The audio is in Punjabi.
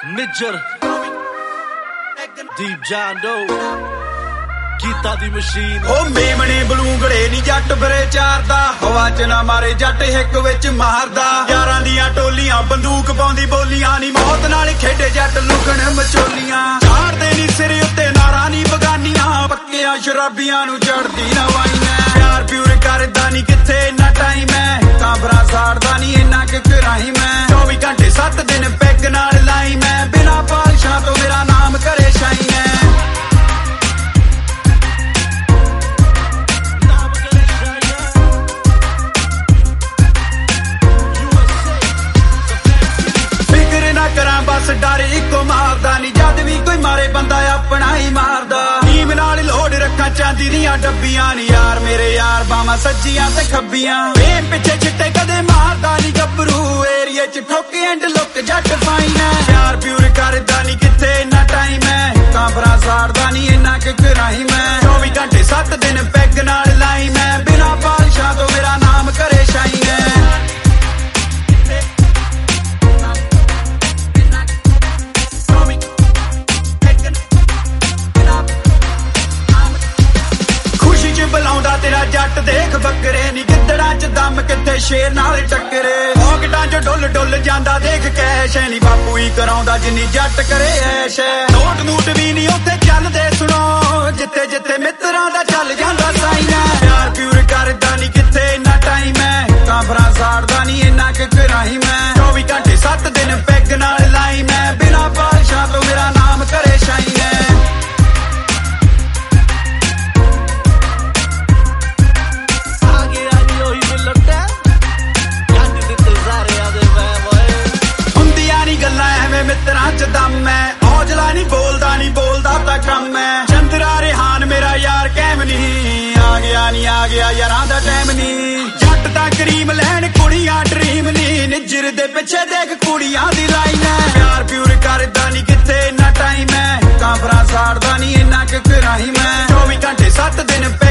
ਨਿੱਜਰ ਦੀਪ ਜਾਂਦੋ ਕੀਤਾ ਦੀ ਮਸ਼ੀਨ। ਉਹ ਮੇਮਣੇ ਬਲੂੰਗੜੇ ਨੀ ਜੱਟ ਫਿਰੇ ਚਾਰਦਾ, ਹਵਾ ਚ ਨਾ ਮਾਰੇ ਜੱਟ ਹਿੱਕ ਵਿੱਚ ਮਾਰਦਾ। ਯਾਰਾਂ ਦੀਆਂ ਟੋਲੀਆਂ ਬੰਦੂਕ ਪਾਉਂਦੀ ਬੋਲੀਆਂ ਨੀ, ਮੌਤ ਨਾਲ ਖੇਡੇ ਜੱਟ ਲੁਕਣ ਮਚੋਲੀਆਂ। ਚਾੜਦੇ ਨੀ ਸਿਰ ਉੱਤੇ ਨਾਰਾਂ ਨੀ ਬਗਾਨੀਆਂ, ਪੱਕਿਆਂ ਸ਼ਰਾਬੀਆਂ ਨੂੰ ਚੜਦੀ ਨਾ ਵਾਈਆਂ। ਪਿਆਰ ਪਿਉਰ ਕਰਦਾ ਨੀ ਕਿੱਥੇ ਇੰਨਾ ਟਾਈਮ ਐ, ਕਾਂਬਰਾ ਸਾੜਦਾ ਨੀ ਇੰਨਾ ਕਿ ਕਰਾਈ ਮੈਂ। 24 ਘੰਟੇ 7 ਦਿਨ ਪੈਗ ਨਾਲ ਲਾਈ ਮੈਂ, ਬਿਨਾਂ ਪਾਲਸ਼ਾਂ ਤੋਂ ਮੇਰਾ ਨਾਮ ਕਰੇ ਸ਼ਾਈ ਐ। ਬਸ ਡਰ ਇੱਕੋ ਮਾਰਦਾ ਨੀ, ਜਦ ਵੀ ਕੋਈ ਮਾਰੇ ਬੰਦਾ ਆਪਣਾ ਹੀ ਮਾਰਦਾ। ਟੀਮ ਨਾਲ ਲੋੜ ਰੱਖਾਂ ਚਾਂਦੀ ਦੀਆਂ ਡੱਬੀਆਂ ਨੀ, ਯਾਰ ਮੇਰੇ ਯਾਰ ਬਾਵਾਂ ਸੱਜੀਆਂ ਤੇ ਖੱਬੀਆਂ। ਵੇਮ ਪਿੱਛੇ ਛਿੱਟੇ ਕਦੇ ਮਾਰਦਾ ਨੀ ਗੱਭਰੂ, ਏਰੀਏ ਚ ਠੋਕ ਐਂਡ ਲੁੱਕ ਜੱਟ ਫਾਈਨ ਐ। ਪਿਆਰ ਪਿਉਰ ਕਰਦਾ ਨੀ ਕਿੱਥੇ ਇੰਨਾ ਟਾਈਮ ਐ, ਕਾਂਬਰਾ ਸਾੜਦਾ ਨੀ ਇੰਨਾ ਕਿ ਕਰਾਈ ਮੈਂ। 24 ਘੰਟੇ 7 ਦਿਨ ਪੈਗ ਨਾਲ ਲਾਈ ਮੈਂ, ਬਿਨਾਂ ਪਾਲਸ਼ਾਂ ਤੋਂ ਮੇਰਾ ਨਾਮ ਕਰੇ ਸ਼ਾਈ ਐ। ਬੁਲਾਉਂਦਾ ਤੇਰਾ ਜੱਟ ਦੇਖ ਬੱਕਰੇ ਨੀ, ਗਿੱਦੜਾਂ ਚ ਦਮ ਕਿੱਥੇ ਸ਼ੇਰ ਨਾਲ ਟੱਕਰੇ। ਪੌਕਟਾਂ ਚ ਡੁੱਲ ਡੁੱਲ ਜਾਂਦਾ ਦੇਖ ਕੈਸ਼ ਨੀ, ਬਾਪੂ ਹੀ ਕਰਾਉਂਦਾ ਜਿੰਨੀ ਜੱਟ ਕਰੇ ਐਸ਼। ਨੋਟ ਨੂਟ ਵੀ ਨੀ ਉੱਥੇ ਚੱਲਦੇ ਸੁਣੋ, ਜਿੱਥੇ ਜਿੱਥੇ ਮਿੱਤਰਾਂ ਦਾ ਚੱਲ ਜਾਂਦਾ ਸਾਈਨ ਐ। ਪਿਆਰ ਪਿਉਰ ਕਰਦਾ ਨੀ ਕਿੱਥੇ ਇੰਨਾ ਟਾਈਮ ਐ, ਕਾਂਬਰਾ ਸਾੜਦਾ ਨੀ ਇੰਨਾ ਕਿ ਕਰਾਈ ਮੈਂ। 24 ਘੰਟੇ 7 ਦਿਨ ਪੈਗ ਨਾਲ ਲਾਈ ਮੈਂ, ਬਿਨਾਂ ਪਾਲਸ਼ਾਂ ਤੋਂ ਮੇਰਾ ਨਾਮ ਕਰੇ ਸ਼ਾਈ ਐ। ਮਿੱਤਰਾਂ ਚ ਦਮ ਐ, ਔਜਲਾ ਨੀ ਬੋਲਦਾ ਤਾਂ ਕੰਮ ਐ। ਚੰਦਰਾ ਰਿਹਾਨ ਮੇਰਾ ਯਾਰ ਕੈਮ ਨੀ, ਆ ਗਿਆ ਯਾਰਾਂ ਦਾ ਟਾਈਮ ਨੀ। ਜੱਟ ਤਾਂ ਕਰੀਮ ਲੈਣ ਕੁੜੀਆਂ ਡਰੀਮ ਨੀ, ਨਿੱਜਰ ਦੇ ਪਿੱਛੇ ਦੇਖ ਕੁੜੀਆਂ ਦੀ ਲਾਈਨ ਐ। ਪਿਆਰ ਪਿਉਰ ਕਰਦਾ ਨੀ ਕਿੱਥੇ ਇੰਨਾ ਟਾਈਮ ਐ, ਕਾਂਬਰਾ ਸਾੜਦਾ ਨੀ ਇੰਨਾ ਕਿ ਕਰਾਈ ਮੈਂ। 24 ਘੰਟੇ 7 ਦਿਨ